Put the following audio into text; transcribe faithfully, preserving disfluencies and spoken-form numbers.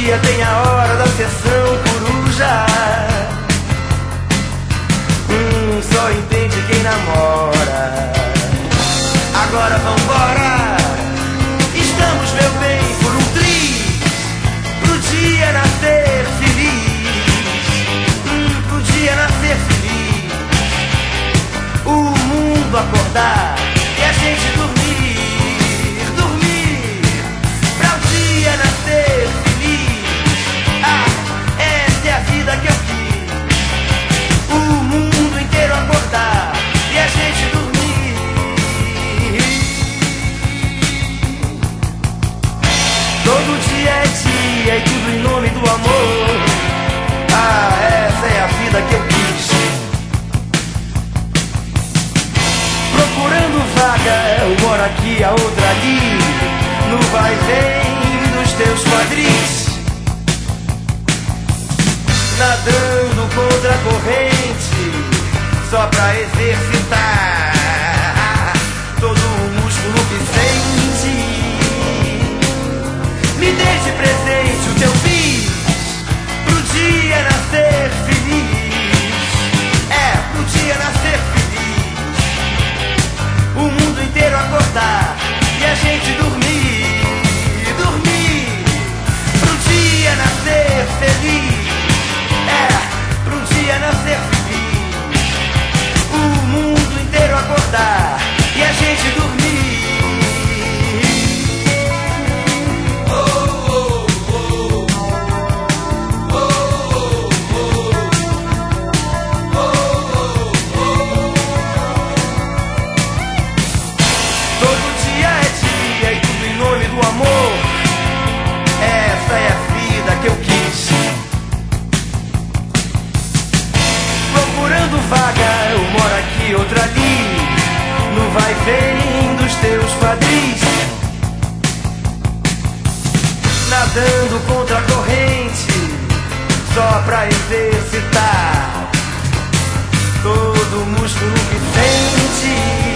dia tem a hora da sessão coruja. Hum, só entende quem namora. Agora vambora. Estamos, meu bem, por um triz, pro dia nascer feliz. Hum, pro dia nascer feliz. O mundo acordar e a gente dormir, dormir, pra o dia nascer feliz. Ah, essa é a vida que eu quis. O mundo inteiro acordar e a gente dormir. Todo dia é dia e tudo em nome do amor. Ah, essa é a vida que eu quis. Procurando vaga, eu moro aqui, a outra ali, no vai e vem dos teus quadris. Nadando contra a corrente, só pra exercitar todo o músculo que sente. Me dê de presente o teu bis, pro dia nascer feliz. É, pro dia nascer feliz. O mundo inteiro acordar e a gente dormir, dormir, pro dia nascer feliz. É, pro dia nascer feliz. O mundo inteiro acordar e a gente dormir. Vaga, eu moro aqui, outra ali, no vai e vem dos teus quadris. Nadando contra a corrente, só pra exercitar todo o músculo que sente.